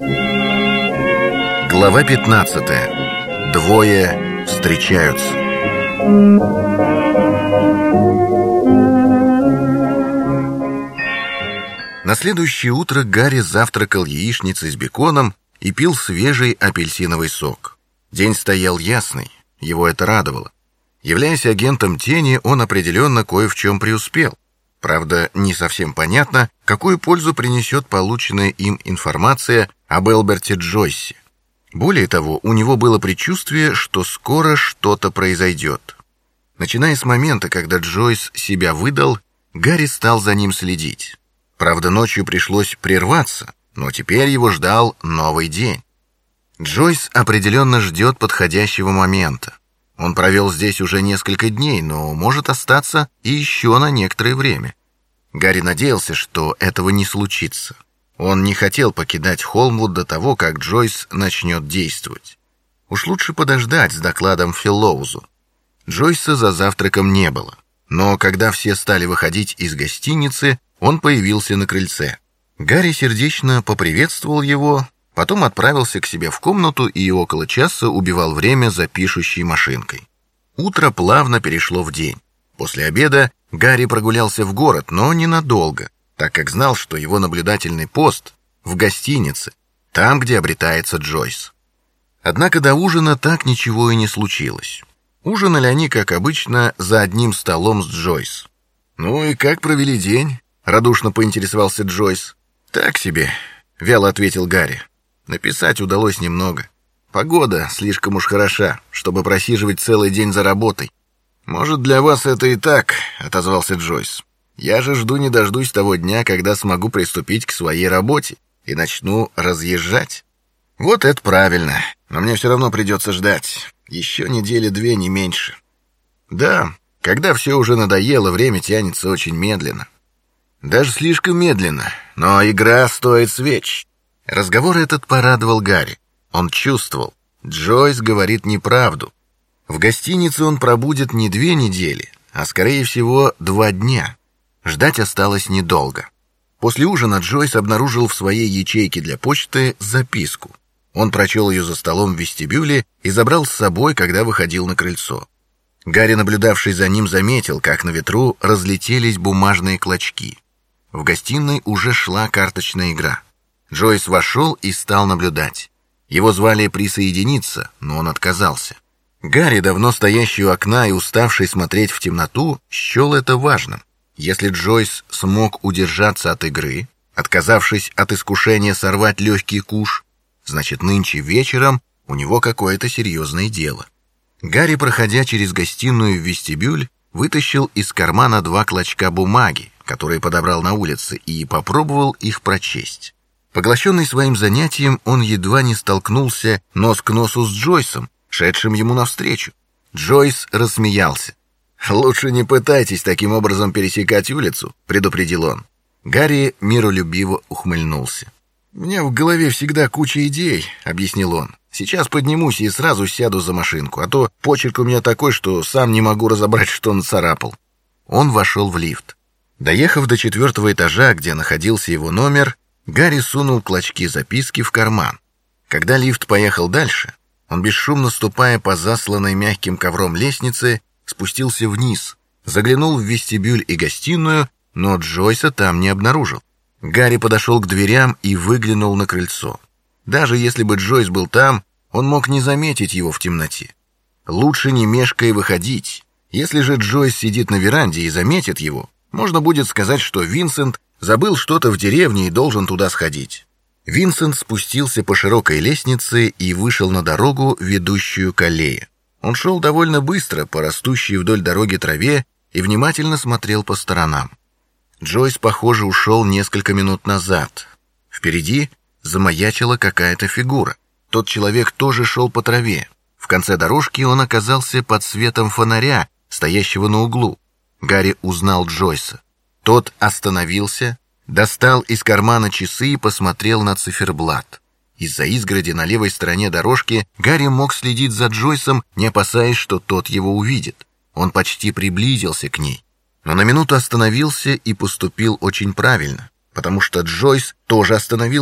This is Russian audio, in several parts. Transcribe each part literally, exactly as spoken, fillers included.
Глава пятнадцатая. Двое встречаются. На следующее утро Гарри завтракал яичницей с беконом и пил свежий апельсиновый сок. День стоял ясный, его это радовало. Являясь агентом тени, он определенно кое в чем преуспел. Правда, не совсем понятно, какую пользу принесет полученная им информация об Элберте Джойсе. Более того, у него было предчувствие, что скоро что-то произойдет. Начиная с момента, когда Джойс себя выдал, Гарри стал за ним следить. Правда, ночью пришлось прерваться, но теперь его ждал новый день. Джойс определенно ждет подходящего момента. Он провел здесь уже несколько дней, но может остаться и еще на некоторое время. Гарри надеялся, что этого не случится. Он не хотел покидать Холмвуд до того, как Джойс начнет действовать. Уж лучше подождать с докладом Филлоузу. Джойса за завтраком не было, но когда все стали выходить из гостиницы, он появился на крыльце. Гарри сердечно поприветствовал его, потом отправился к себе в комнату и около часа убивал время за пишущей машинкой. Утро плавно перешло в день. После обеда Гарри прогулялся в город, но ненадолго, так как знал, что его наблюдательный пост в гостинице, там, где обретается Джойс. Однако до ужина так ничего и не случилось. Ужинали они, как обычно, за одним столом с Джойс. «Ну и как провели день?» — радушно поинтересовался Джойс. «Так себе», — вяло ответил Гарри. «Написать удалось немного. Погода слишком уж хороша, чтобы просиживать целый день за работой». «Может, для вас это и так», — отозвался Джойс. «Я же жду не дождусь того дня, когда смогу приступить к своей работе и начну разъезжать». «Вот это правильно, но мне все равно придется ждать. Еще недели две, не меньше». «Да, когда все уже надоело, время тянется очень медленно». «Даже слишком медленно, но игра стоит свеч». Разговор этот порадовал Гарри. Он чувствовал, Джойс говорит неправду. В гостинице он пробудет не две недели, а, скорее всего, два дня. Ждать осталось недолго. После ужина Джойс обнаружил в своей ячейке для почты записку. Он прочел ее за столом в вестибюле и забрал с собой, когда выходил на крыльцо. Гарри, наблюдавший за ним, заметил, как на ветру разлетелись бумажные клочки. В гостиной уже шла карточная игра. Джойс вошел и стал наблюдать. Его звали присоединиться, но он отказался. Гарри, давно стоящий у окна и уставший смотреть в темноту, счел это важным. Если Джойс смог удержаться от игры, отказавшись от искушения сорвать легкий куш, значит, нынче вечером у него какое-то серьезное дело. Гарри, проходя через гостиную в вестибюль, вытащил из кармана два клочка бумаги, которые подобрал на улице, и попробовал их прочесть. Поглощенный своим занятием, он едва не столкнулся нос к носу с Джойсом, шедшим ему навстречу. Джойс рассмеялся. «Лучше не пытайтесь таким образом пересекать улицу», — предупредил он. Гарри миролюбиво ухмыльнулся. «У меня в голове всегда куча идей», — объяснил он. «Сейчас поднимусь и сразу сяду за машинку, а то почерк у меня такой, что сам не могу разобрать, что нацарапал». Он вошел в лифт. Доехав до четвертого этажа, где находился его номер, Гарри сунул клочки записки в карман. Когда лифт поехал дальше, он, бесшумно ступая по засланной мягким ковром лестнице, спустился вниз, заглянул в вестибюль и гостиную, но Джойса там не обнаружил. Гарри подошел к дверям и выглянул на крыльцо. Даже если бы Джойс был там, он мог не заметить его в темноте. Лучше не мешкая выходить. Если же Джойс сидит на веранде и заметит его, можно будет сказать, что Винсент забыл что-то в деревне и должен туда сходить. Винсент спустился по широкой лестнице и вышел на дорогу, ведущую к аллее. Он шел довольно быстро по растущей вдоль дороги траве и внимательно смотрел по сторонам. Джойс, похоже, ушел несколько минут назад. Впереди замаячила какая-то фигура. Тот человек тоже шел по траве. В конце дорожки он оказался под светом фонаря, стоящего на углу. Гарри узнал Джойса. Тот остановился, достал из кармана часы и посмотрел на циферблат. Из-за изгороди на левой стороне дорожки Гарри мог следить за Джойсом, не опасаясь, что тот его увидит. Он почти приблизился к ней, но на минуту остановился и поступил очень правильно, потому что Джойс тоже остановился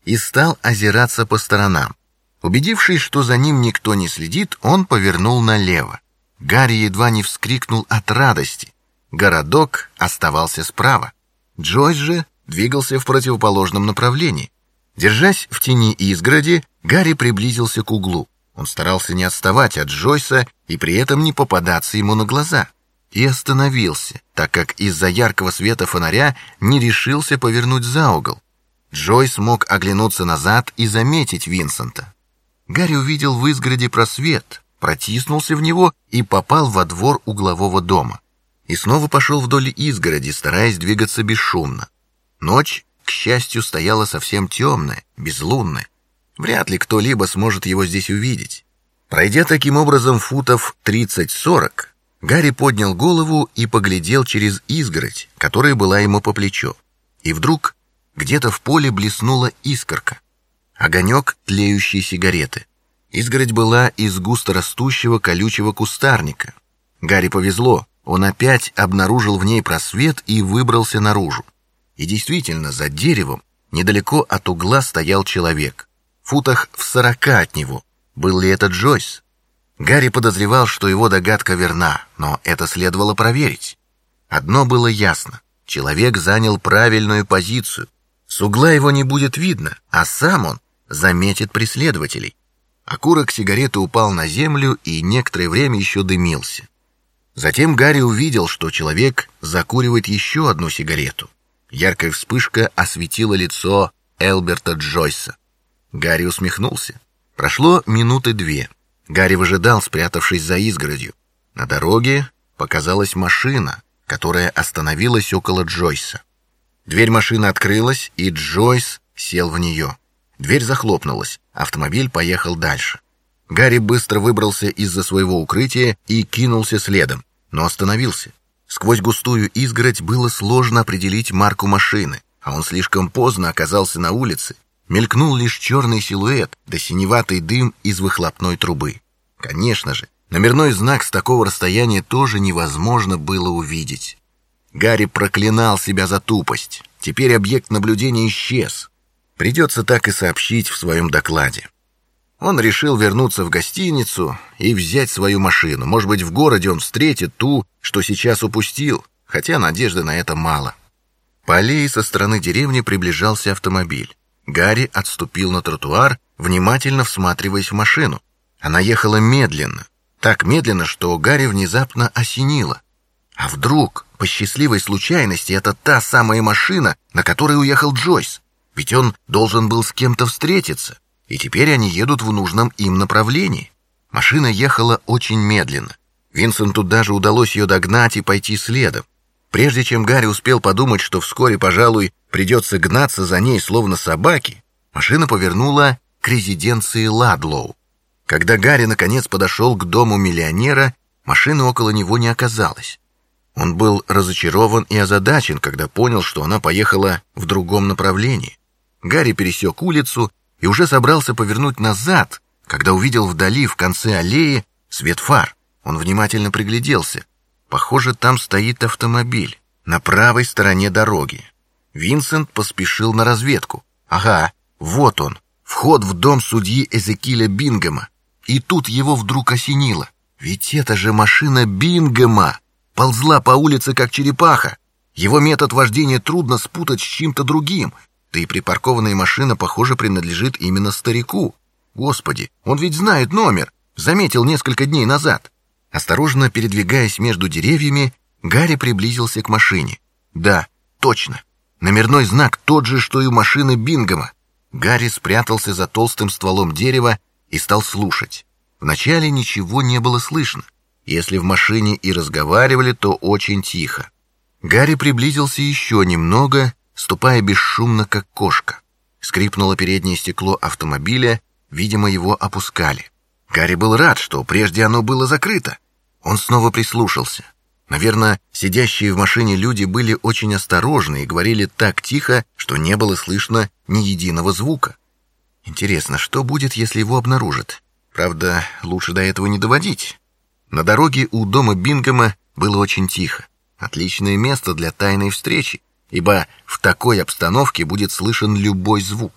и стал озираться по сторонам. Убедившись, что за ним никто не следит, он повернул налево. Гарри едва не вскрикнул от радости. Городок оставался справа. Джойс же двигался в противоположном направлении. Держась в тени изгороди, Гарри приблизился к углу. Он старался не отставать от Джойса и при этом не попадаться ему на глаза. И остановился, так как из-за яркого света фонаря не решился повернуть за угол. Джойс мог оглянуться назад и заметить Винсента. Гарри увидел в изгороди просвет, протиснулся в него и попал во двор углового дома. И снова пошел вдоль изгороди, стараясь двигаться бесшумно. Ночь, к счастью, стояла совсем темная, безлунная. Вряд ли кто-либо сможет его здесь увидеть. Пройдя таким образом футов тридцать-сорок, Гарри поднял голову и поглядел через изгородь, которая была ему по плечо. И вдруг где-то в поле блеснула искорка. Огонек тлеющей сигареты. Изгородь была из густорастущего колючего кустарника. Гарри повезло, он опять обнаружил в ней просвет и выбрался наружу. И действительно, за деревом, недалеко от угла, стоял человек. В футах в сорока от него. Был ли это Джойс? Гарри подозревал, что его догадка верна, но это следовало проверить. Одно было ясно. Человек занял правильную позицию. С угла его не будет видно, а сам он заметит преследователей. Окурок сигареты упал на землю и некоторое время еще дымился. Затем Гарри увидел, что человек закуривает еще одну сигарету. Яркая вспышка осветила лицо Элберта Джойса. Гарри усмехнулся. Прошло минуты две. Гарри выжидал, спрятавшись за изгородью. На дороге показалась машина, которая остановилась около Джойса. Дверь машины открылась, и Джойс сел в нее. Дверь захлопнулась, автомобиль поехал дальше. Гарри быстро выбрался из-за своего укрытия и кинулся следом, но остановился. Сквозь густую изгородь было сложно определить марку машины, а он слишком поздно оказался на улице. Мелькнул лишь черный силуэт да синеватый дым из выхлопной трубы. Конечно же, номерной знак с такого расстояния тоже невозможно было увидеть. Гарри проклинал себя за тупость. Теперь объект наблюдения исчез. Придется так и сообщить в своем докладе. Он решил вернуться в гостиницу и взять свою машину. Может быть, в городе он встретит ту, что сейчас упустил, хотя надежды на это мало. По аллее со стороны деревни приближался автомобиль. Гарри отступил на тротуар, внимательно всматриваясь в машину. Она ехала медленно, так медленно, что Гарри внезапно осенило. А вдруг, по счастливой случайности, это та самая машина, на которой уехал Джойс? Ведь он должен был с кем-то встретиться, и теперь они едут в нужном им направлении. Машина ехала очень медленно. Винсенту даже удалось ее догнать и пойти следом. Прежде чем Гарри успел подумать, что вскоре, пожалуй, придется гнаться за ней, словно собаки, машина повернула к резиденции Ладлоу. Когда Гарри наконец подошел к дому миллионера, машины около него не оказалось. Он был разочарован и озадачен, когда понял, что она поехала в другом направлении. Гарри пересек улицу и уже собрался повернуть назад, когда увидел вдали, в конце аллеи, свет фар. Он внимательно пригляделся. Похоже, там стоит автомобиль, на правой стороне дороги. Винсент поспешил на разведку. Ага, вот он, вход в дом судьи Эзекиля Бингема. И тут его вдруг осенило. Ведь это же машина Бингема! Ползла по улице, как черепаха. Его метод вождения трудно спутать с чем-то другим. Да и припаркованная машина, похоже, принадлежит именно старику. Господи, он ведь знает номер. Заметил несколько дней назад. Осторожно передвигаясь между деревьями, Гарри приблизился к машине. Да, точно. Номерной знак тот же, что и у машины Бингема. Гарри спрятался за толстым стволом дерева и стал слушать. Вначале ничего не было слышно. Если в машине и разговаривали, то очень тихо. Гарри приблизился еще немного, ступая бесшумно, как кошка. Скрипнуло переднее стекло автомобиля, видимо, его опускали. Гарри был рад, что прежде оно было закрыто. Он снова прислушался. Наверное, сидящие в машине люди были очень осторожны и говорили так тихо, что не было слышно ни единого звука. Интересно, что будет, если его обнаружат? Правда, лучше до этого не доводить. На дороге у дома Бингема было очень тихо. Отличное место для тайной встречи, ибо в такой обстановке будет слышен любой звук.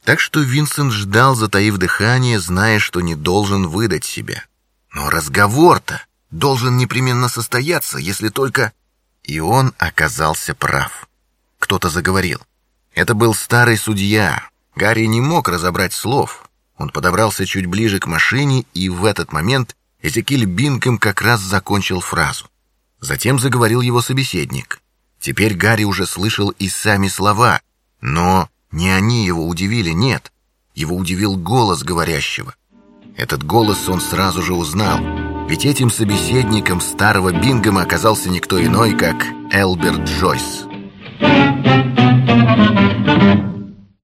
Так что Винсент ждал, затаив дыхание, зная, что не должен выдать себя. Но разговор-то должен непременно состояться, если только... И он оказался прав. Кто-то заговорил. Это был старый судья. Гарри не мог разобрать слов. Он подобрался чуть ближе к машине, и в этот момент Эзекиль Бингем как раз закончил фразу. Затем заговорил его собеседник. Теперь Гарри уже слышал и сами слова, но не они его удивили, нет. Его удивил голос говорящего. Этот голос он сразу же узнал, ведь этим собеседником старого Бингема оказался никто иной, как Элберт Джойс.